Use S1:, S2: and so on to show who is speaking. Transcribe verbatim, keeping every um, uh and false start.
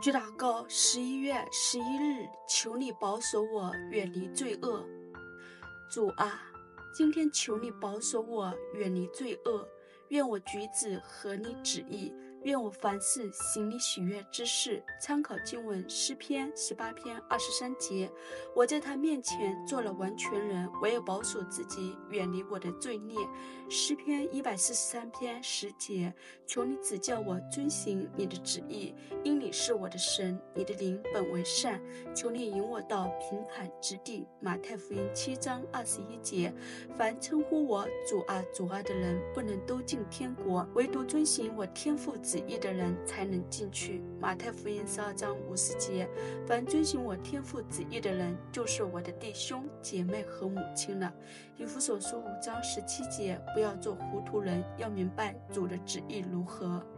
S1: 据祷告，十一月十一日，求你保守我远离罪恶。主啊，今天求你保守我远离罪恶，愿我举止合你旨意，愿我凡事行你喜悦之事。参考经文诗篇十八篇二十三节，我在他面前做了完全人，唯有保守自己，远离我的罪孽。诗篇一百四十三篇十节，求你指教我遵行你的旨意，因你是我的神，你的灵本为善，求你引我到平坦之地。马太福音七章二十一节，凡称呼我主啊主啊的人，不能都进天国，唯独遵行我天父旨意的人才能进去。马太福音十二章五十节，凡遵行我天父旨意的人，就是我的弟兄姐妹和母亲了。以弗所书五章十七节，不要做糊涂人，要明白主的旨意如何。